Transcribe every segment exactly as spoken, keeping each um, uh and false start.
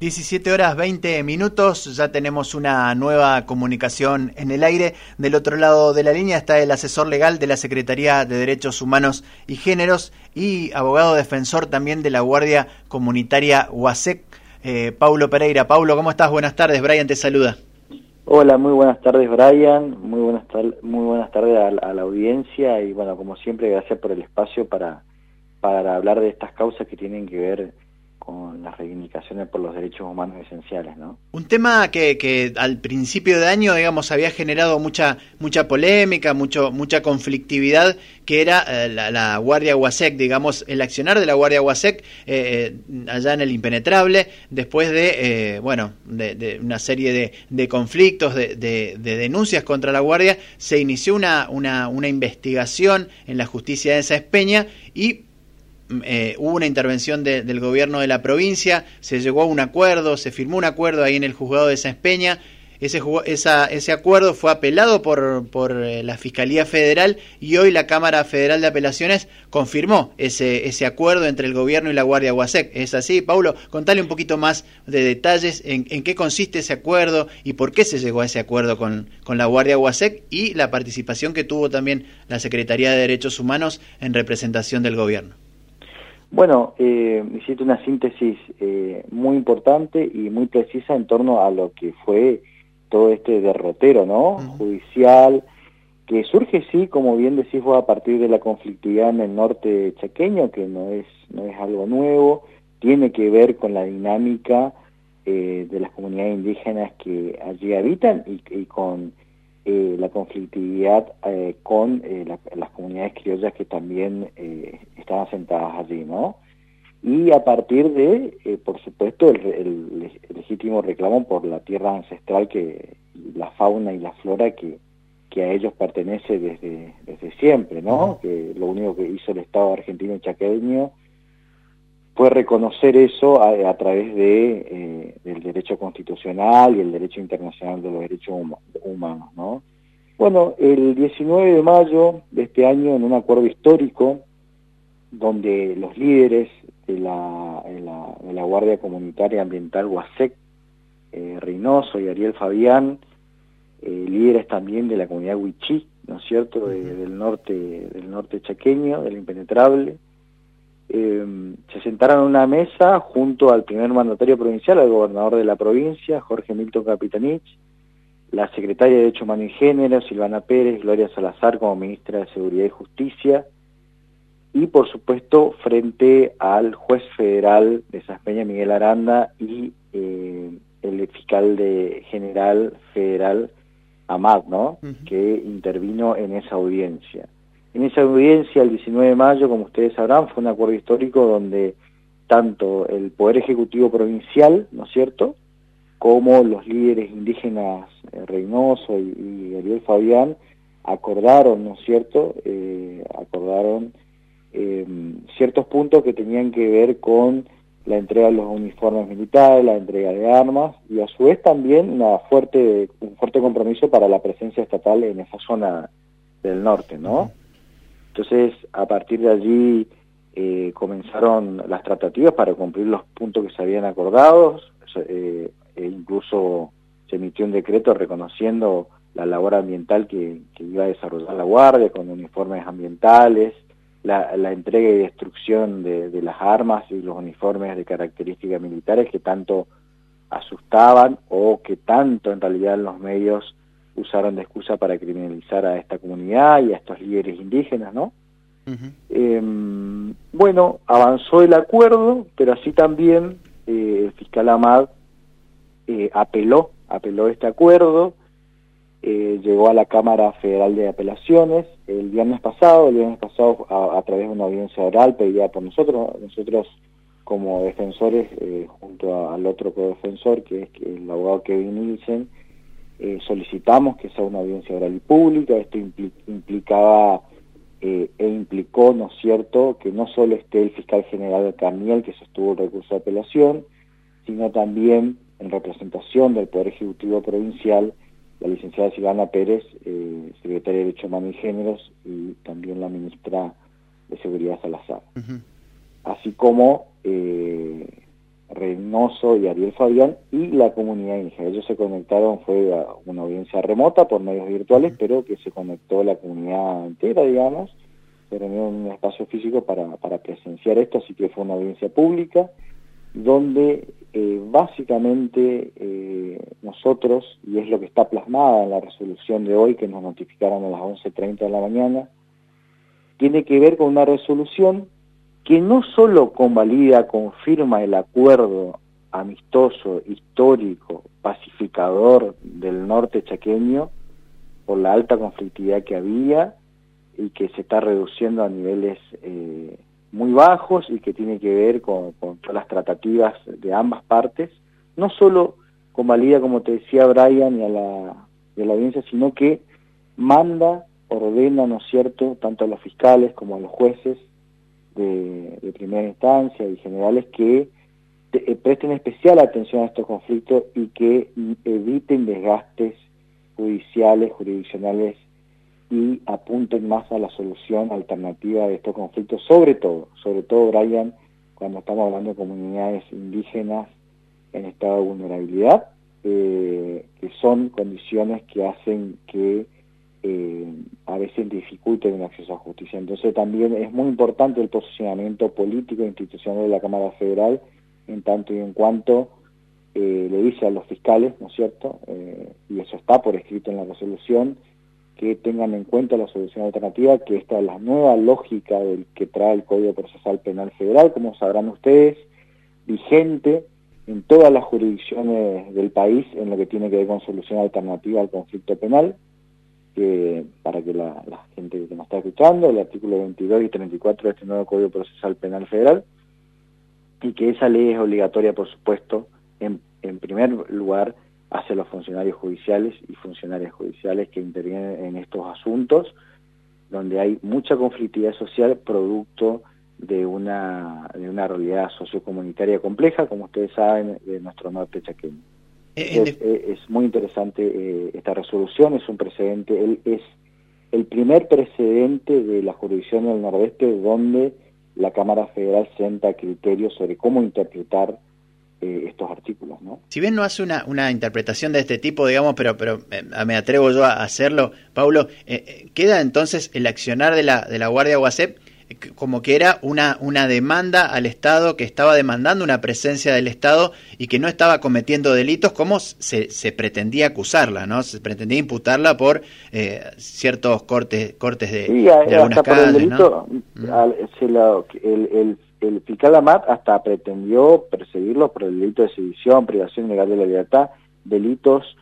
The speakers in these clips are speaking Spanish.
diecisiete horas veinte minutos, ya tenemos una nueva comunicación en el aire. Del otro lado de la línea está el asesor legal de la Secretaría de Derechos Humanos y Géneros y abogado defensor también de la Guardia Comunitaria UASEC, eh, Paulo Pereira. Paulo, ¿cómo estás? Buenas tardes, Brian te saluda. Hola, muy buenas tardes, Brian, muy buenas, tar muy buenas tardes a, a la audiencia y bueno, como siempre, gracias por el espacio para, para hablar de estas causas que tienen que ver con las reivindicaciones por los derechos humanos esenciales, ¿no? Un tema que, que al principio de año, digamos, había generado mucha mucha polémica, mucho mucha conflictividad, que era eh, la, la Guardia UASEC, digamos, el accionar de la Guardia UASEC eh, allá en el Impenetrable, después de, eh, bueno, de, de una serie de, de conflictos, de, de, de denuncias contra la Guardia, se inició una, una, una investigación en la justicia de Sáenz Peña y Eh, hubo una intervención de, del gobierno de la provincia, se llegó a un acuerdo, se firmó un acuerdo ahí en el juzgado de Sáenz Peña. Ese, esa, ese acuerdo fue apelado por, por eh, la Fiscalía Federal y hoy la Cámara Federal de Apelaciones confirmó ese, ese acuerdo entre el gobierno y la Guardia UASEC. ¿Es así, Paulo? Contale un poquito más de detalles en, en qué consiste ese acuerdo y por qué se llegó a ese acuerdo con, con la Guardia UASEC y la participación que tuvo también la Secretaría de Derechos Humanos en representación del gobierno. Bueno, eh, hiciste una síntesis eh, muy importante y muy precisa en torno a lo que fue todo este derrotero, ¿no? Uh-huh. Judicial, que surge, sí, como bien decís vos, a partir de la conflictividad en el norte chaqueño, que no es, no es algo nuevo, tiene que ver con la dinámica eh, de las comunidades indígenas que allí habitan y, y con Eh, la conflictividad eh, con eh, la, las comunidades criollas que también eh, están asentadas allí, ¿no? Y a partir de, eh, por supuesto, el, el, el legítimo reclamo por la tierra ancestral, que la fauna y la flora que, que a ellos pertenece desde, desde siempre, ¿no? Que lo único que hizo el Estado argentino chaqueño fue reconocer eso a, a través de eh, del derecho constitucional y el derecho internacional de los derechos hum humanos, ¿no? Bueno, el diecinueve de mayo de este año, en un acuerdo histórico, donde los líderes de la, de la, de la Guardia Comunitaria Ambiental UASEC, eh, Reynoso y Ariel Fabián, eh, líderes también de la comunidad Huichí, ¿no es cierto?, de, del norte del norte chaqueño, del Impenetrable, Eh, se sentaron en una mesa junto al primer mandatario provincial, al gobernador de la provincia, Jorge Milton Capitanich, la secretaria de Derecho Humano y Género, Silvana Pérez, Gloria Salazar como ministra de Seguridad y Justicia, y por supuesto frente al juez federal de Sáenz Peña, Miguel Aranda, y eh, el fiscal de general federal, Amad, ¿no? Uh-huh. Que intervino en esa audiencia. En esa audiencia, el diecinueve de mayo, como ustedes sabrán, fue un acuerdo histórico donde tanto el Poder Ejecutivo Provincial, ¿no es cierto?, como los líderes indígenas eh, Reynoso y, y Ariel Fabián acordaron, ¿no es cierto?, eh, acordaron eh, ciertos puntos que tenían que ver con la entrega de los uniformes militares, la entrega de armas y a su vez también una fuerte, un fuerte compromiso para la presencia estatal en esa zona del norte, ¿no? Entonces, a partir de allí eh, comenzaron las tratativas para cumplir los puntos que se habían acordado, eh, e incluso se emitió un decreto reconociendo la labor ambiental que, que iba a desarrollar la Guardia, con uniformes ambientales, la, la entrega y destrucción de, de las armas y los uniformes de características militares que tanto asustaban o que tanto en realidad los medios usaron de excusa para criminalizar a esta comunidad y a estos líderes indígenas, ¿no? Uh-huh. eh, bueno, avanzó el acuerdo, pero así también eh, el fiscal Amad eh, apeló, apeló este acuerdo, eh, llegó a la Cámara Federal de Apelaciones el viernes pasado, el viernes pasado a, a través de una audiencia oral pedida por nosotros, nosotros como defensores, eh, junto a, al otro codefensor, que es el abogado Kevin Nielsen, Eh, solicitamos que sea una audiencia oral y pública. Esto impli implicaba eh, e implicó, ¿no es cierto?, que no solo esté el fiscal general Carniel, que sostuvo el recurso de apelación, sino también en representación del Poder Ejecutivo Provincial, la licenciada Silvana Pérez, eh, secretaria de Derecho Humano y Géneros, y también la ministra de Seguridad Salazar. Uh-huh. Así como eh, Reynoso y Ariel Fabián y la comunidad indígena. Ellos se conectaron, fue a una audiencia remota por medios virtuales, pero que se conectó la comunidad entera, digamos, se reunió en un espacio físico para, para presenciar esto, así que fue una audiencia pública, donde eh, básicamente eh, nosotros, y es lo que está plasmada en la resolución de hoy, que nos notificaron a las once treinta de la mañana, tiene que ver con una resolución que no solo convalida, confirma el acuerdo amistoso, histórico, pacificador del norte chaqueño, por la alta conflictividad que había y que se está reduciendo a niveles eh, muy bajos y que tiene que ver con, con todas las tratativas de ambas partes, no solo convalida, como te decía Brian, y a la, y a la audiencia, sino que manda, ordena, ¿no es cierto?, tanto a los fiscales como a los jueces de, de primera instancia y generales que te, eh, presten especial atención a estos conflictos y que eviten desgastes judiciales, jurisdiccionales y apunten más a la solución alternativa de estos conflictos, sobre todo, sobre todo, Brian, cuando estamos hablando de comunidades indígenas en estado de vulnerabilidad, eh, que son condiciones que hacen que eh, a veces dificulten el acceso a justicia. Entonces también es muy importante el posicionamiento político e institucional de la Cámara Federal, en tanto y en cuanto eh, le dice a los fiscales, ¿no es cierto?, eh, y eso está por escrito en la resolución, que tengan en cuenta la solución alternativa, que esta es la nueva lógica del que trae el Código Procesal Penal Federal, como sabrán ustedes, vigente en todas las jurisdicciones del país en lo que tiene que ver con solución alternativa al conflicto penal, que para que la, la gente que nos está escuchando, el artículo veintidós y treinta y cuatro de este nuevo Código Procesal Penal Federal, y que esa ley es obligatoria, por supuesto, en, en primer lugar, hacia los funcionarios judiciales y funcionarias judiciales que intervienen en estos asuntos, donde hay mucha conflictividad social producto de una, de una realidad sociocomunitaria compleja, como ustedes saben, de nuestro norte chaqueño. Es, es, es muy interesante eh, esta resolución, es un precedente, él es el primer precedente de la jurisdicción del Nordeste donde la Cámara Federal sienta criterios sobre cómo interpretar eh, estos artículos, ¿no? Si bien no hace una, una interpretación de este tipo, digamos, pero, pero eh, me atrevo yo a hacerlo, Paulo, eh, ¿queda entonces el accionar de la, de la Guardia UASEC como que era una, una demanda al Estado, que estaba demandando una presencia del Estado y que no estaba cometiendo delitos como se, se pretendía acusarla, ¿no? Se pretendía imputarla por eh, ciertos cortes cortes de, sí, de algunas hasta calles, por el delito, ¿no? al, se lo, el, el, el fiscal Amat hasta pretendió perseguirlos por el delito de sedición, privación ilegal de la libertad, delitos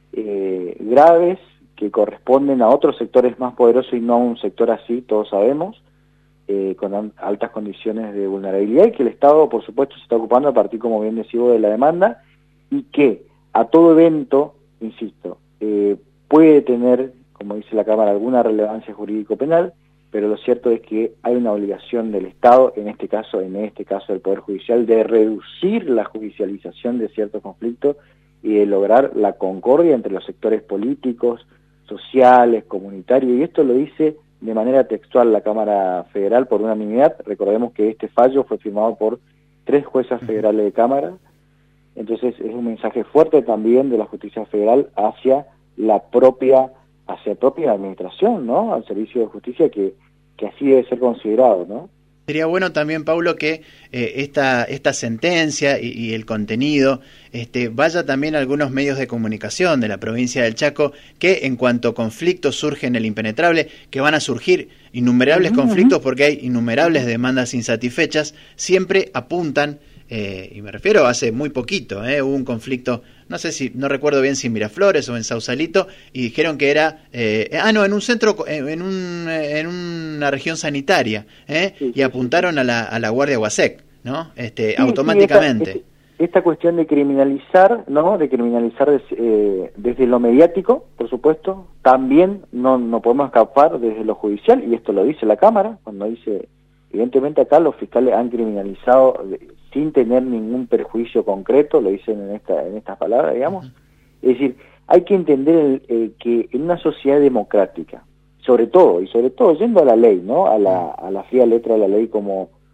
eh, graves que corresponden a otros sectores más poderosos y no a un sector así, todos sabemos. Eh, con altas condiciones de vulnerabilidad y que el Estado, por supuesto, se está ocupando a partir, como bien decía, de la demanda y que a todo evento, insisto, eh, puede tener, como dice la Cámara, alguna relevancia jurídico-penal, pero lo cierto es que hay una obligación del Estado, en este caso, en este caso del Poder Judicial, de reducir la judicialización de ciertos conflictos y de lograr la concordia entre los sectores políticos, sociales, comunitarios, y esto lo dice de manera textual la Cámara Federal por unanimidad. Recordemos que este fallo fue firmado por tres juezas federales de Cámara, entonces es un mensaje fuerte también de la justicia federal hacia la propia, hacia la propia administración, ¿no?, al servicio de justicia, que, que así debe ser considerado, ¿no? Sería bueno también, Paulo, que eh, esta esta sentencia y, y el contenido este, vaya también a algunos medios de comunicación de la provincia del Chaco, que en cuanto a conflictos surgen el impenetrable, que van a surgir innumerables uh-huh. conflictos porque hay innumerables demandas insatisfechas, siempre apuntan, eh, y me refiero hace muy poquito, eh, hubo un conflicto, no sé si, no recuerdo bien si en Miraflores o en Sausalito, y dijeron que era, eh, ah no, en un centro, en un en una región sanitaria, eh, sí, y apuntaron sí, sí. a la a la Guardia UASEC, ¿no? Este, sí, automáticamente. Sí, esta, esta cuestión de criminalizar, ¿no? De criminalizar des, eh, desde lo mediático, por supuesto, también no no podemos escapar desde lo judicial, y esto lo dice la Cámara, cuando dice, evidentemente acá los fiscales han criminalizado sin tener ningún perjuicio concreto, lo dicen en esta en estas palabras, digamos. Uh-huh. Es decir, hay que entender el, eh, que en una sociedad democrática, sobre todo, y sobre todo yendo a la ley, ¿no?, a la, a la fría letra de la ley, como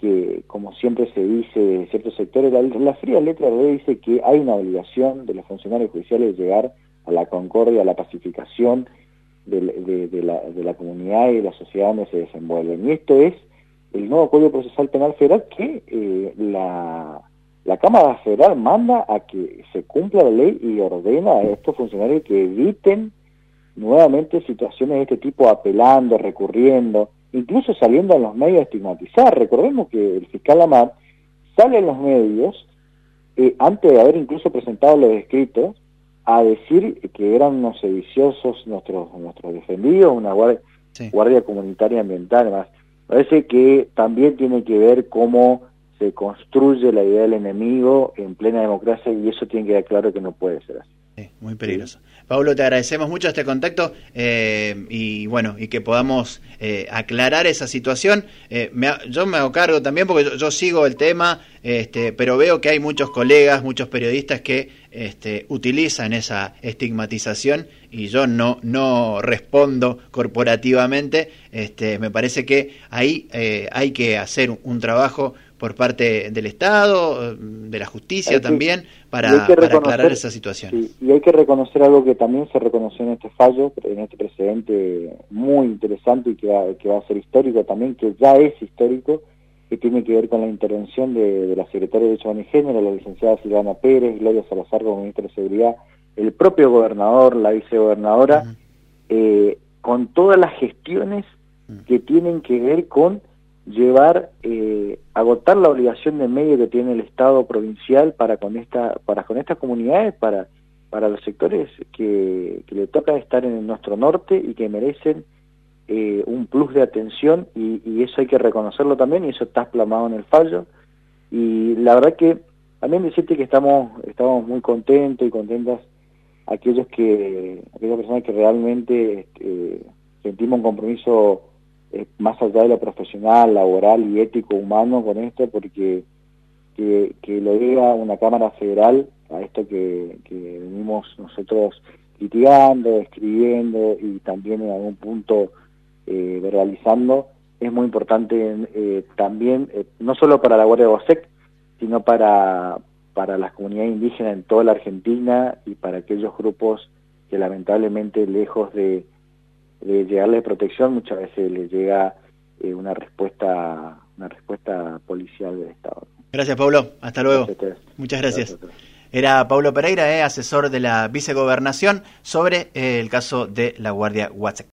que, como siempre se dice de ciertos sectores, la, la fría letra de la ley dice que hay una obligación de los funcionarios judiciales de llegar a la concordia, a la pacificación de, de, de, la, de la comunidad y de la sociedad donde se desenvuelven. Y esto es el nuevo Código Procesal Penal Federal que eh, la, la Cámara Federal manda a que se cumpla la ley y ordena a estos funcionarios que eviten nuevamente situaciones de este tipo, apelando, recurriendo, incluso saliendo a los medios a estigmatizar. Recordemos que el fiscal Lamar sale en los medios, eh, antes de haber incluso presentado los escritos, a decir que eran unos sediciosos nuestros nuestros defendidos, una guardia, sí. guardia comunitaria ambiental. Además, parece que también tiene que ver cómo se construye la idea del enemigo en plena democracia, y eso tiene que quedar claro que no puede ser así. Sí, muy peligroso. Sí. Pablo, te agradecemos mucho este contacto eh, y bueno, y que podamos eh, aclarar esa situación. Eh, me, yo me hago cargo también porque yo, yo sigo el tema, este, pero veo que hay muchos colegas, muchos periodistas que este, utilizan esa estigmatización y yo no no respondo corporativamente. Este, me parece que ahí eh, hay que hacer un, un trabajo por parte del Estado, de la justicia que, también, para, para aclarar esa situación. Sí, y hay que reconocer algo que también se reconoció en este fallo, en este precedente muy interesante y que va, que va a ser histórico también, que ya es histórico, que tiene que ver con la intervención de, de la Secretaria de Derechos Humanos y Género, la licenciada Silvana Pérez, Gloria Salazar como ministra de Seguridad, el propio gobernador, la vicegobernadora, uh-huh. eh, con todas las gestiones uh-huh. que tienen que ver con llevar, eh, agotar la obligación de medio que tiene el Estado provincial para con esta, para con estas comunidades, para, para los sectores que, que le toca estar en nuestro norte y que merecen eh, un plus de atención, y, y eso hay que reconocerlo también, y eso está plasmado en el fallo. Y la verdad que también decirte que estamos, estamos muy contentos y contentas aquellos que, aquellas personas que realmente eh, sentimos un compromiso Eh, más allá de lo profesional, laboral y ético humano con esto, porque que, que lo diga una Cámara Federal a esto que, que venimos nosotros litigando, escribiendo y también en algún punto eh, verbalizando, es muy importante eh, también, eh, no solo para la Guardia de Guasec, sino para, para las comunidades indígenas en toda la Argentina y para aquellos grupos que lamentablemente, lejos de de llegarle protección, muchas veces les llega eh, una respuesta una respuesta policial del Estado. Gracias, Pablo. Hasta luego. Gracias. Muchas gracias. gracias Era Pablo Pereira, eh, asesor de la vicegobernación, sobre eh, el caso de la Guardia Guasec.